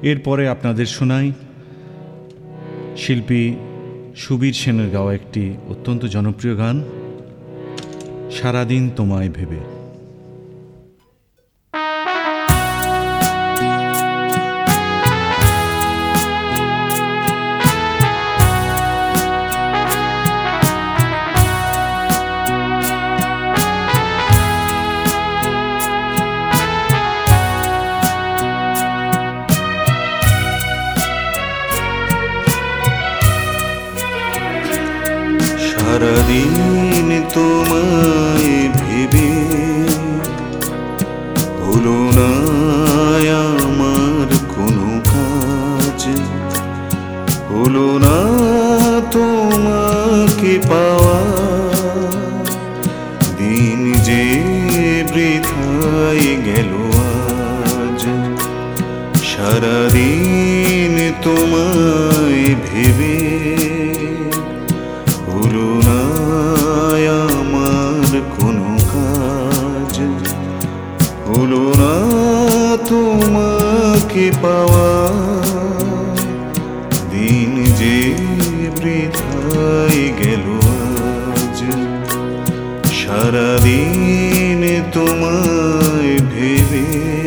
এরপরে আপনাদের শোনাই শিল্পী সুবীর সেনের গাওয়া একটি অত্যন্ত জনপ্রিয় গান, সারাদিন তোমায় ভেবে। সারাদিন তোমায় ভেবে হলো না আমার কোনো কাজ, হলো না তোমাকে পাওয়া, দিন যে বৃথায় গেল আজ। সারাদিন তোমায় ভেবে হলো না আমার কোনো কাজ, হলো না তোমাকে পাওয়া, দিন যে বৃথায় গেল আজ। সারাদিন তোমায় ভেবে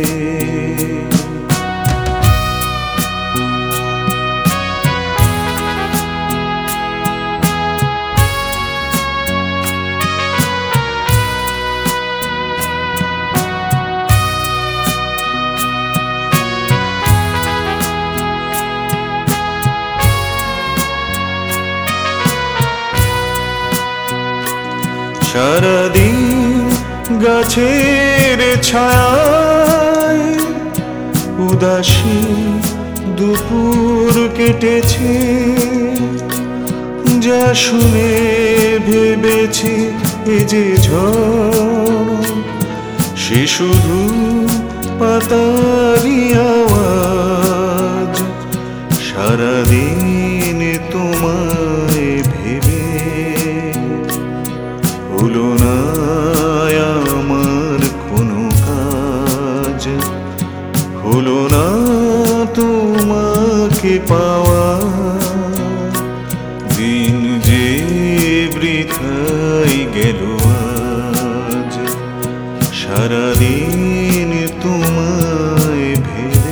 সারাদিন গাছের ছায়ায় উদাসী দুপুর কেটেছে, যা শুনে ভেবেছি এ যে ঝড়, সে শুধু পাতারি আওয়াজ। সারাদিন তোমায় ভেবে হলো না আমার কোনো কাজ, হলো না তোমাকে পাওয়া, দিন যে বৃথায় গেল আজ। সারাদিন তোমায় ভেবে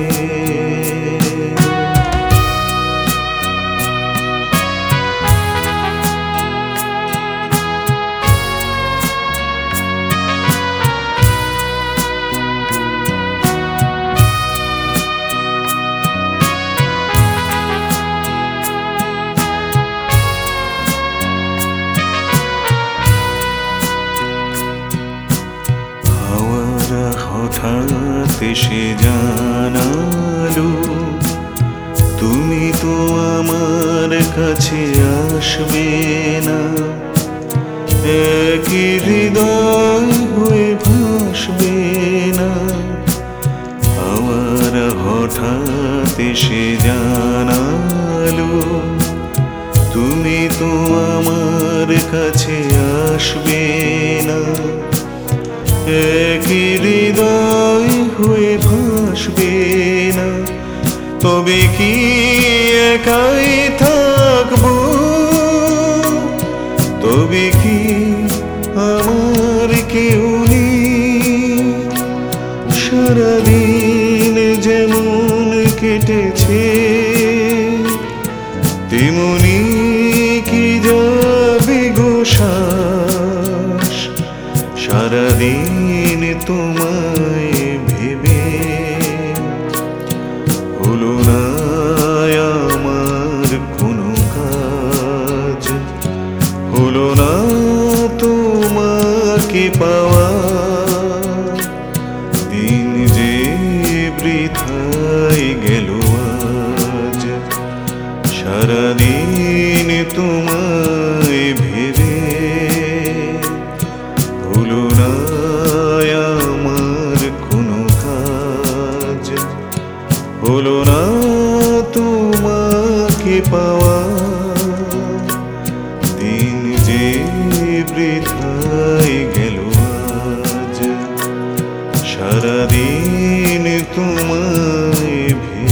হঠাৎ এসে জানালো তুমি তো আমার কাছে আসবে না, একই হৃদয় হয়ে ভাসবে না। আমার হঠাৎ এসে জানালো তুমি তো আমার কাছে আসবে না, একই হৃদয় হয়ে ভাসবে না। তবে কি একাই থাকবো, তবে কি আমার কেউ নেই। সারাদিন যেমন কেটেছে তেমনি কি যাবে গো শ্বাস। সারাদিন তোমায় ভেবে হলো না আমার কোনো কাজ, হলো না তোমাকে পাওয়া, দিন যে বৃথায় গেল আজ। সারাদিন তোমায় ভেবে হলো না আমার কোনো কাজ, হলো না তোমাকে পাওয়া, দিন যে বৃথায় গেল আজ। সারাদিন তোমায় ভেবে